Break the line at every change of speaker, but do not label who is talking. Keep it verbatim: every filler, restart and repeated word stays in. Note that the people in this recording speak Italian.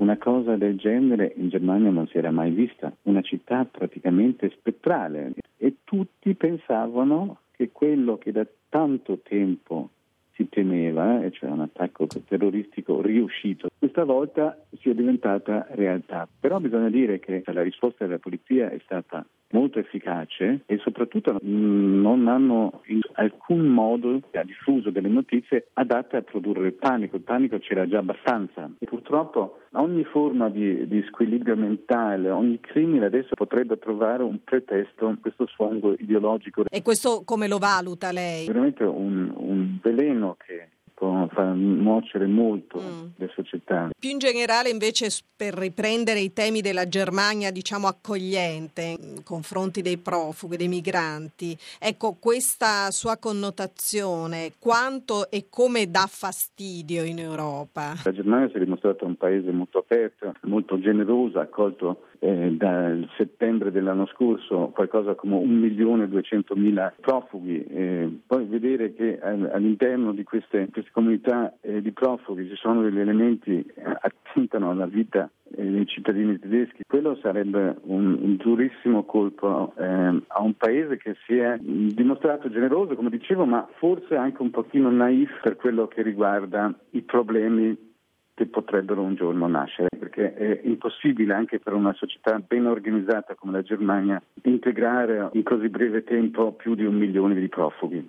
Una cosa del genere in Germania non si era mai vista, una città praticamente spettrale, e tutti pensavano che quello che da tanto tempo si temeva, e cioè un attacco terroristico riuscito, questa volta sia diventata realtà. Però bisogna dire che la risposta della polizia è stata molto efficace e soprattutto non hanno in alcun modo diffuso delle notizie adatte a produrre il panico. Il panico c'era già abbastanza e purtroppo ogni forma di, di squilibrio mentale, ogni crimine adesso potrebbe trovare un pretesto, questo sfondo ideologico.
E questo come lo valuta lei?
Veramente un, un veleno che può far nuocere molto
mm.
le società.
Più in generale invece, per riprendere i temi della Germania, diciamo accogliente, nei confronti dei profughi, dei migranti, ecco, questa sua connotazione, quanto e come dà fastidio in Europa?
La Germania si è dimostrata un paese molto aperto, molto generoso, ha accolto eh, dal settembre dell'anno scorso qualcosa come un milione e duecentomila profughi. Eh, poi vedere che all'interno di queste, queste comunità eh, di profughi ci sono degli elementi che attentano alla vita eh, dei cittadini tedeschi, quello sarebbe un, un durissimo colpo eh, a un paese che si è dimostrato generoso, come dicevo, ma forse anche un pochino naif per quello che riguarda i problemi che potrebbero un giorno nascere, perché è impossibile anche per una società ben organizzata come la Germania integrare in così breve tempo più di un milione di profughi.